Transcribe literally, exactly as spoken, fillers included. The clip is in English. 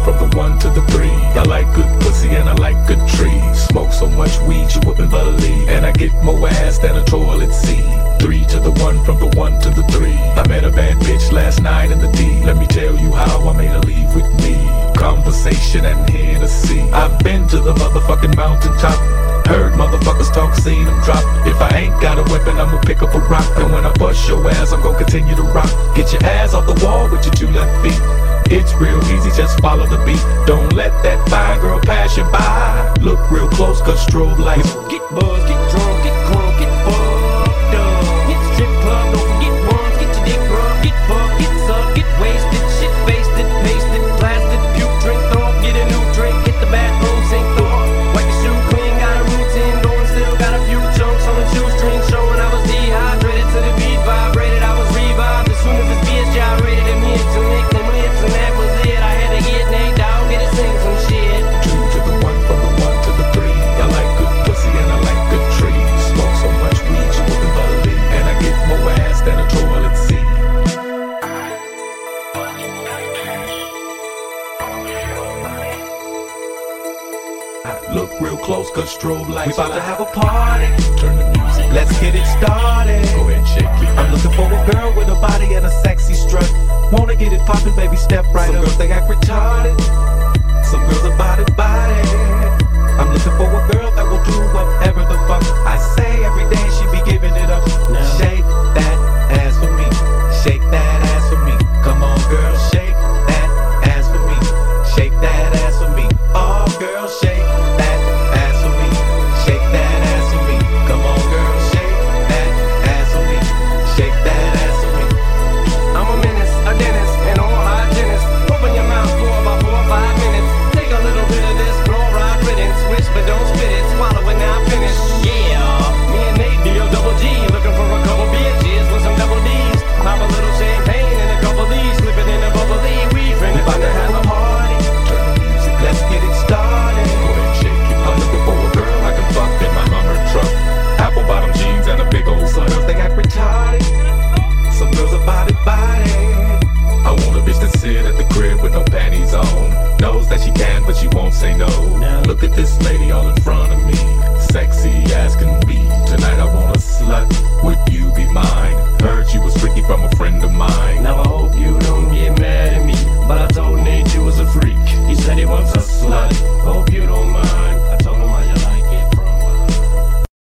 from the one to the three. I like good pussy and I like good trees. Smoke so much weed you wouldn't believe. And I get more ass than a toilet seat. Three to the one, from the one to the three. I met a bad bitch last night in the D. Let me tell you how I made her leave with me. Conversation and Hennessy. I've been to the motherfucking mountaintop. Heard motherfuckers talk, seen them drop. If I ain't got a weapon, I'ma pick up a rock. And when I bust your ass, I'm gonna continue to rock. Get your ass off the wall with your two left feet. It's real easy, just follow the beat. Don't let that fine girl pass you by. Look real close, cause strobe lights. Get buzzed, get drunk, get crunk, get fucked up. Hit the strip club, don't forget ones. Get your dick rubbed, get fucked, get sucked, get wasted. Shit faced it, pasted, blasted, puke, drink, throw up, get a new drink. Hit the bathroom, sink, throw up. Wipe your shoe clean, got a routine going. Still got a few chunks on the shoestring showing. I was dehydrated to the beat vibrated. I was revived as soon as this bitch gyrated. And me and some nick them lips and that was it. I had to get Nate down, get to sing some shit. Two to the one, from the one to the three. I like good pussy and I like good trees. Smoke so much weed you wouldn't believe. And I get more ass than a toilet seat. Look real close, cause strobe lights. We about to have a party. Turn the music. Let's get it started.